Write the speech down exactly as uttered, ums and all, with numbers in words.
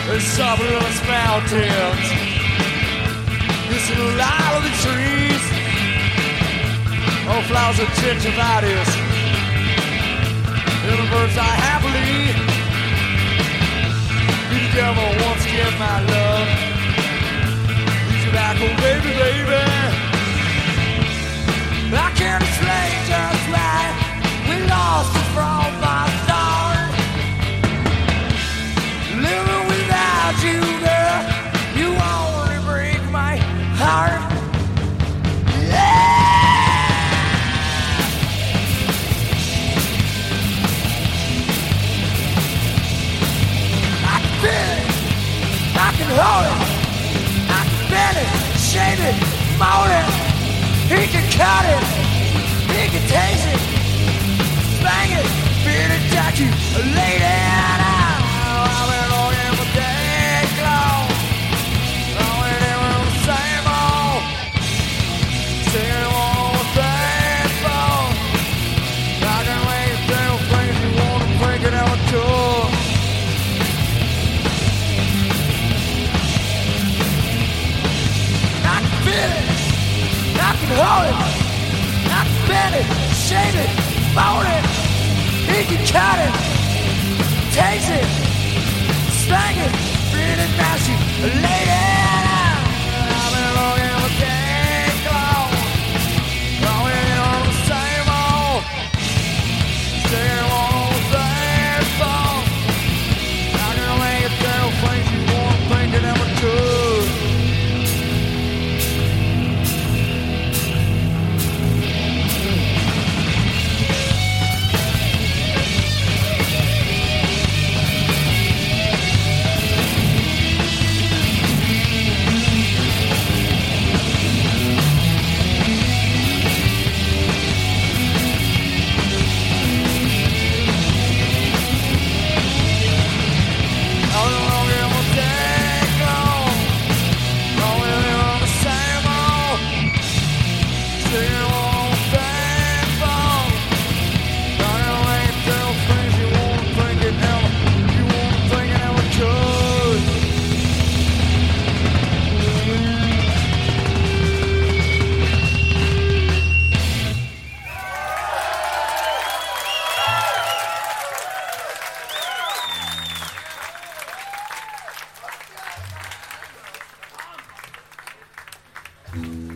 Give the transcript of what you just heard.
the suburbs mountains. Listen to the light of the trees. Oh, flowers of gingivitis. And the birds die happily. You the devil once again, my love. He's your back, oh baby, baby. I can't explain just why we lost it from my start. Living without you, girl, you only break my heart. Yeah! I can feel it, I can hold it, I can bend it, shake it, mold it. He can cut it, he can taste it, bang it, beat it, jack you, lay it out. I've been looking for days long. All in there with the same old, singing all the same song. I can make you feel things you want to think it out too. I can feel it. I can hold it, I can bend it, shake it, mold it. He can cut it, taste it, spank it, beat it, mash it, lay it out. I've been looking for days long. All in on the same old, singing on the same song. I can make it tell things you want to think it never could. Mm-hmm.